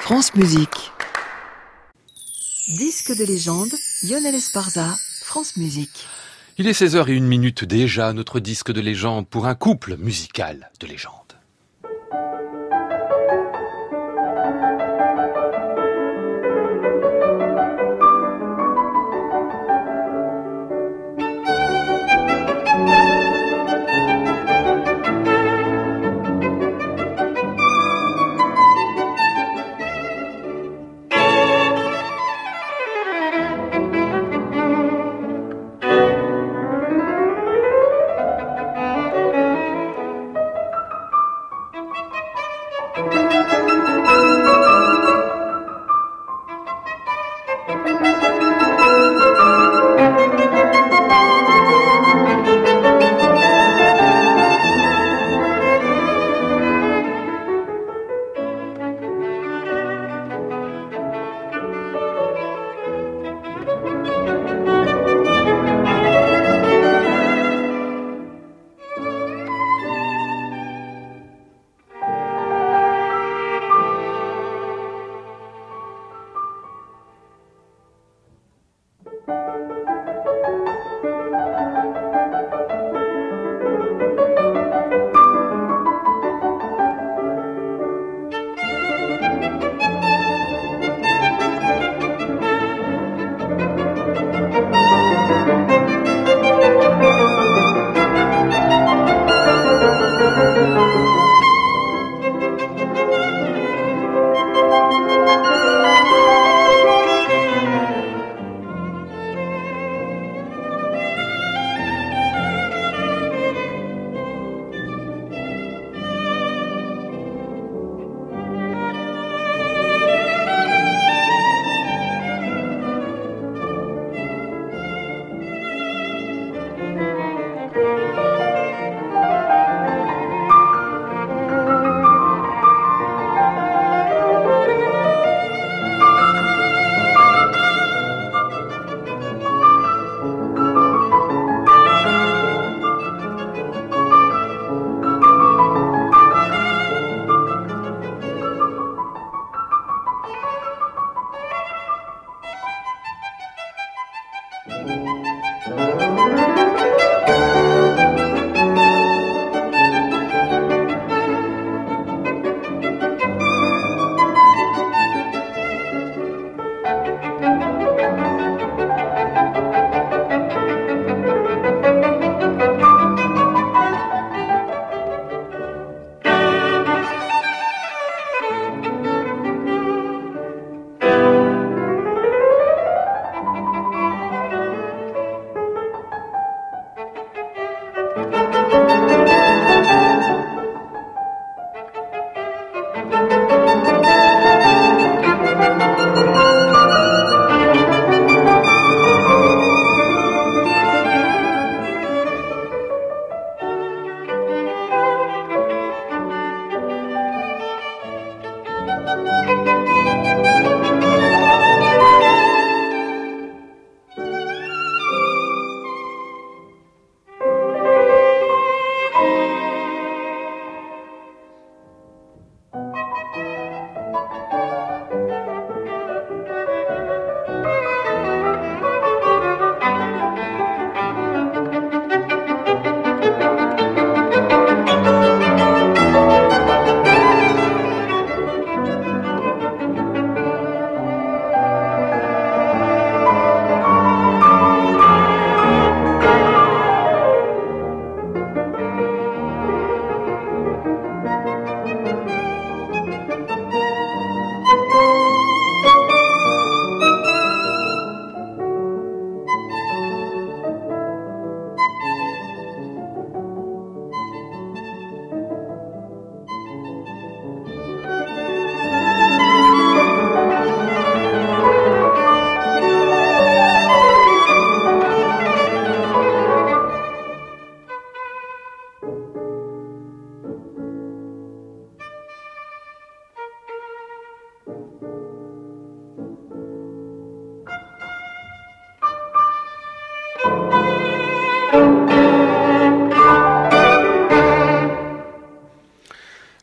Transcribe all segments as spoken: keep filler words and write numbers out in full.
France Musique. Disque de légende, Lionel Esparza, France Musique. Il est seize heures zéro un déjà, notre disque de légende pour un couple musical de légende.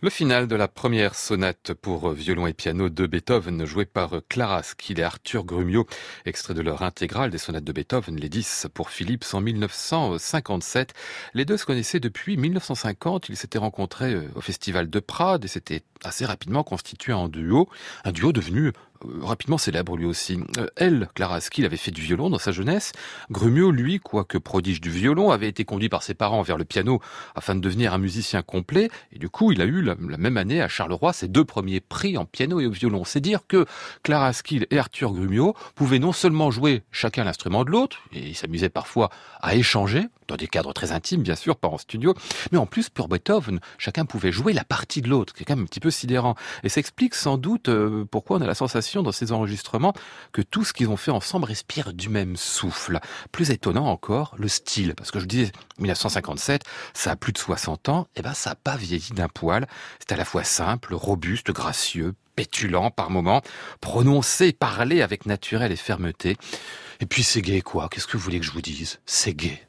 Le final de la première sonate pour violon et piano de Beethoven, jouée par Clara Skil et Arthur Grumio, extrait de leur intégrale des sonates de Beethoven, les dix pour Philips en mille neuf cent cinquante-sept. Les deux se connaissaient depuis mille neuf cent cinquante, ils s'étaient rencontrés au Festival de Prades et s'étaient assez rapidement constitués en duo, un duo devenu euh, rapidement célèbre lui aussi. Euh, elle, Clara Skil, avait fait du violon dans sa jeunesse. Grumio, lui, quoique prodige du violon, avait été conduit par ses parents vers le piano afin de devenir un musicien complet. Et du coup, il a eu la, la même année à Charleroi ses deux premiers prix en piano et au violon. C'est dire que Clara Skil et Arthur Grumio pouvaient non seulement jouer chacun l'instrument de l'autre, et ils s'amusaient parfois à échanger, dans des cadres très intimes, bien sûr, pas en studio, mais en plus, pour Beethoven, chacun pouvait jouer la partie de l'autre, c'est quand même un petit peu sidérant. Et ça explique sans doute euh, pourquoi on a la sensation dans ces enregistrements que tout ce qu'ils ont fait ensemble respire du même souffle. Plus étonnant encore, le style, parce que je disais mille neuf cent cinquante-sept, ça a plus de soixante ans, et ben ça n'a pas vieilli d'un poil. C'est à la fois simple, robuste, gracieux, pétulant par moments, prononcé, parlé avec naturel et fermeté. Et puis c'est gai quoi, qu'est-ce que vous voulez que je vous dise? C'est gai.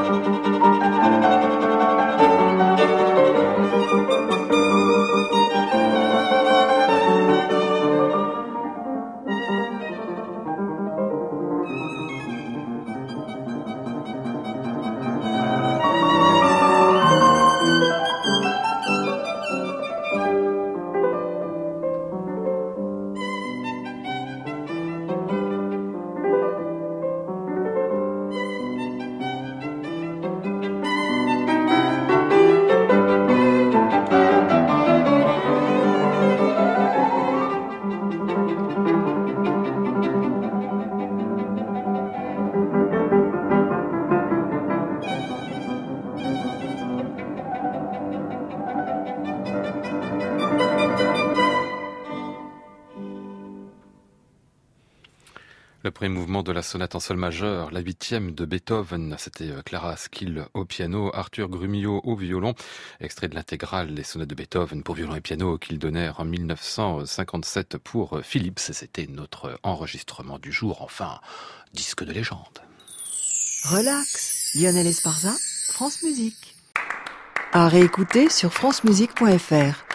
Le premier mouvement de la sonate en sol majeur, la huitième de Beethoven, c'était Clara Askill au piano, Arthur Grumio au violon, extrait de l'intégrale des sonates de Beethoven pour violon et piano qu'il donnait en mille neuf cent cinquante-sept pour Philips. C'était notre enregistrement du jour, enfin, disque de légende. Relax, Lionel Esparza, France Musique. À réécouter sur francemusique point fr.